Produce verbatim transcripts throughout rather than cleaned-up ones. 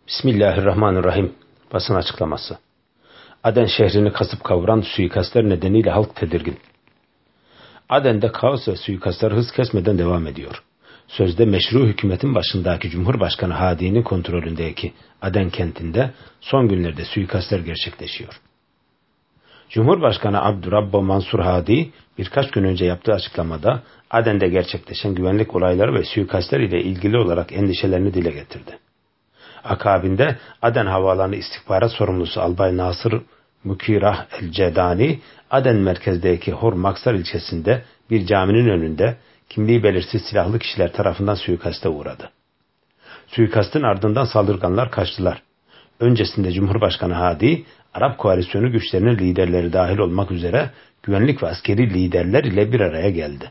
Bismillahirrahmanirrahim. Basın açıklaması. Aden şehrini kasıp kavuran suikastler nedeniyle halk tedirgin. Aden'de kaos ve suikastlar hız kesmeden devam ediyor. Sözde meşru hükümetin başındaki Cumhurbaşkanı Hadi'nin kontrolündeki Aden kentinde son günlerde suikastler gerçekleşiyor. Cumhurbaşkanı Abdurrabbo Mansur Hadi birkaç gün önce yaptığı açıklamada Aden'de gerçekleşen güvenlik olayları ve suikastler ile ilgili olarak endişelerini dile getirdi. Akabinde Aden Havaalanı İstihbarat Sorumlusu Albay Nasır Mukirah El-Cedani, Aden merkezdeki Hor Maksar ilçesinde bir caminin önünde kimliği belirsiz silahlı kişiler tarafından suikaste uğradı. Suikastın ardından saldırganlar kaçtılar. Öncesinde Cumhurbaşkanı Hadi, Arap Koalisyonu güçlerinin liderleri dahil olmak üzere güvenlik ve askeri liderler ile bir araya geldi.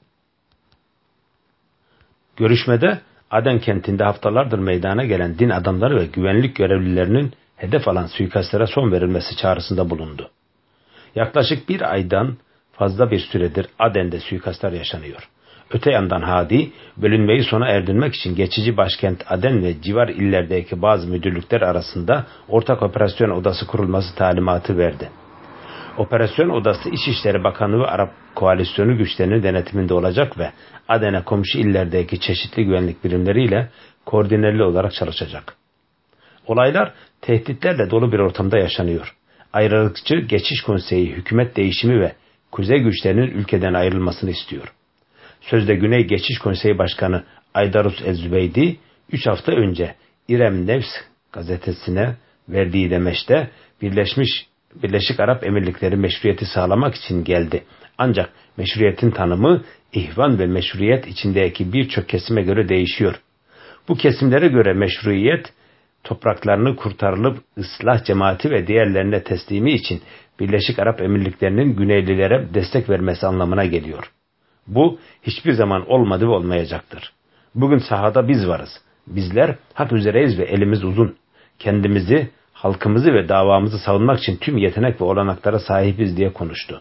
Görüşmede Aden kentinde haftalardır meydana gelen din adamları ve güvenlik görevlilerinin hedef alan suikastlere son verilmesi çağrısında bulundu. Yaklaşık bir aydan fazla bir süredir Aden'de suikastlar yaşanıyor. Öte yandan Hadi, bölünmeyi sona erdirmek için geçici başkent Aden ve civar illerdeki bazı müdürlükler arasında ortak operasyon odası kurulması talimatı verdi. Operasyon odası İçişleri Bakanlığı ve Arap Koalisyonu güçlerinin denetiminde olacak ve Aden'e komşu illerdeki çeşitli güvenlik birimleriyle koordineli olarak çalışacak. Olaylar tehditlerle dolu bir ortamda yaşanıyor. Ayrılıkçı Geçiş Konseyi hükümet değişimi ve kuzey güçlerinin ülkeden ayrılmasını istiyor. Sözde Güney Geçiş Konseyi Başkanı Aydarus El-Zübeydi, üç hafta önce İrem Nevs gazetesine verdiği demeçte Birleşmiş Birleşik Arap Emirlikleri meşruiyeti sağlamak için geldi. Ancak meşruiyetin tanımı ihvan ve meşruiyet içindeki birçok kesime göre değişiyor. Bu kesimlere göre meşruiyet, topraklarını kurtarılıp ıslah cemaati ve diğerlerine teslimi için Birleşik Arap Emirlikleri'nin Güneylilere destek vermesi anlamına geliyor. Bu hiçbir zaman olmadı ve olmayacaktır. Bugün sahada biz varız. Bizler hak üzereyiz ve elimiz uzun. Kendimizi, halkımızı ve davamızı savunmak için tüm yetenek ve olanaklara sahibiz diye konuştu.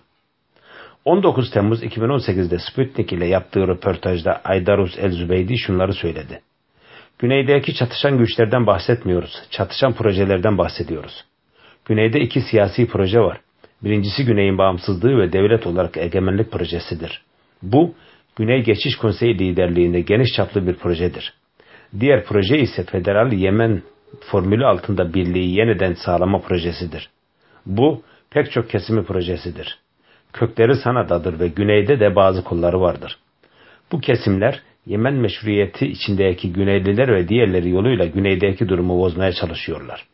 on dokuz Temmuz iki bin on sekiz'de Sputnik ile yaptığı röportajda Aydarus El-Zübeydi şunları söyledi. Güneydeki çatışan güçlerden bahsetmiyoruz, çatışan projelerden bahsediyoruz. Güneyde iki siyasi proje var. Birincisi Güney'in bağımsızlığı ve devlet olarak egemenlik projesidir. Bu, Güney Geçiş Konseyi liderliğinde geniş çaplı bir projedir. Diğer proje ise Federal Yemen formülü altında birliği yeniden sağlama projesidir. Bu, pek çok kesimi projesidir. Kökleri Sana'dadır ve güneyde de bazı kolları vardır. Bu kesimler, Yemen meşruiyeti içindeki Güneyliler ve diğerleri yoluyla güneydeki durumu bozmaya çalışıyorlar.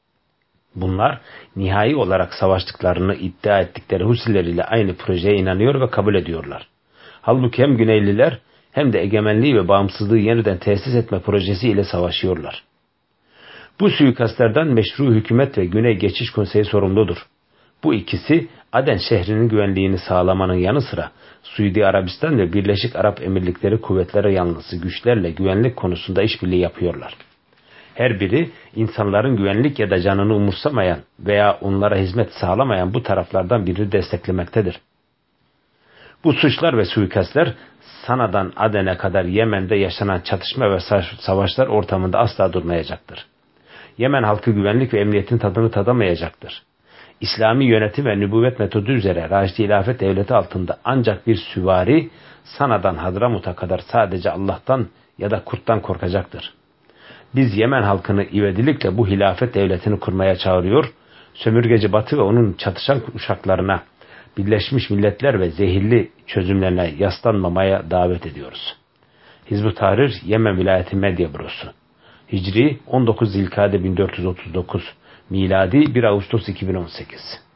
Bunlar, nihai olarak savaştıklarını iddia ettikleri Husileriyle aynı projeye inanıyor ve kabul ediyorlar. Halbuki hem Güneyliler hem de egemenliği ve bağımsızlığı yeniden tesis etme projesi ile savaşıyorlar. Bu suikastlerden meşru hükümet ve Güney Geçiş Konseyi sorumludur. Bu ikisi Aden şehrinin güvenliğini sağlamanın yanı sıra Suudi Arabistan ve Birleşik Arap Emirlikleri kuvvetleri yanlısı güçlerle güvenlik konusunda işbirliği yapıyorlar. Her biri insanların güvenlik ya da canını umursamayan veya onlara hizmet sağlamayan bu taraflardan birini desteklemektedir. Bu suçlar ve suikastler Sana'dan Aden'e kadar Yemen'de yaşanan çatışma ve savaşlar ortamında asla durmayacaktır. Yemen halkı güvenlik ve emniyetin tadını tadamayacaktır. İslami yönetim ve nübüvvet metodu üzere Raşidi Hilafet Devleti altında ancak bir süvari Sana'dan Hadramut'a kadar sadece Allah'tan ya da kurttan korkacaktır. Biz Yemen halkını ivedilikle bu hilafet devletini kurmaya çağırıyor, sömürgeci Batı ve onun çatışan uşaklarına, Birleşmiş Milletler ve zehirli çözümlerine yaslanmamaya davet ediyoruz. Hizb-ı Tahrir Yemen Vilayeti Medya Bürosu. Hicri on dokuz Zilkade bin dört yüz otuz dokuz, miladi bir Ağustos iki bin on sekiz.